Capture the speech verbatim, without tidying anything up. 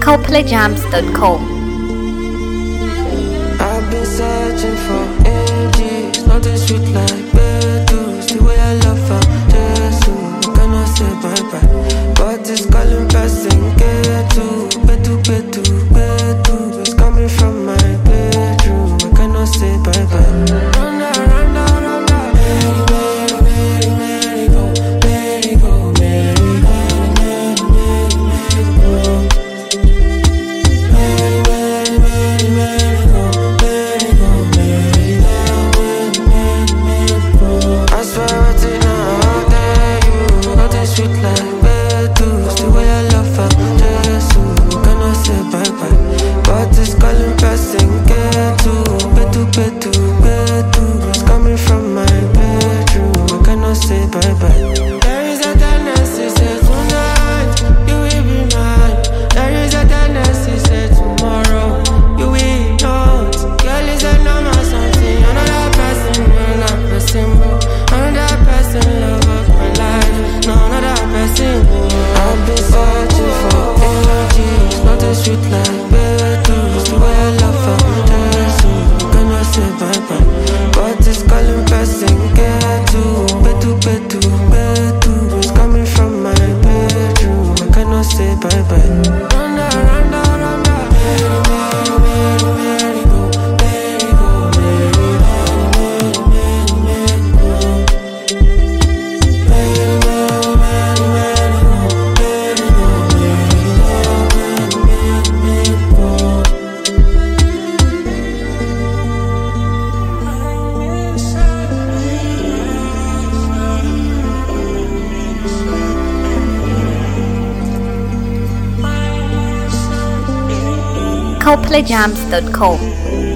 coldplay jams dot com. I've been searching for ages, nothing sweet like Betus. The way I love her, Jesus, I cannot say bye bye, but it's calling passing get to Betu, Betu, Betu. It's coming from my bedroom, I cannot say bye bye. Run down, run down, run down. Merry, merry, merry, go, merry, go, merry, merry, merry, merry, go. Merry, merry, merry, merry, go, merry, go, merry, merry, merry, merry, go. I swear right now, I'll tell you, nothing sweet like Betus. The way I love her, Jesus, cannot say bye bye, but it's calling passing get to Betu, Betu, Betu. It's coming from my bedroom, I cannot say bye bye. There is a tendency, say tonight you will be mine. There is a tendency, say tomorrow you will not. Girl is a normal something, another person, another person, bro. Another person, love of my life, no another person. I've been searching for ages, nothing sweet like Betus. The way I love her, Jesus, cannot say bye bye, but it's calling passing get to Betu, Betu, Betu. It's coming from my bedroom, I cannot say bye bye. Run down, run down, run down. Merry, merry, merry, go, merry, go, merry, merry, merry, merry, go. Merry, merry, merry, merry, go, merry, go, merry, merry, merry, merry, go. coldplay jams dot com.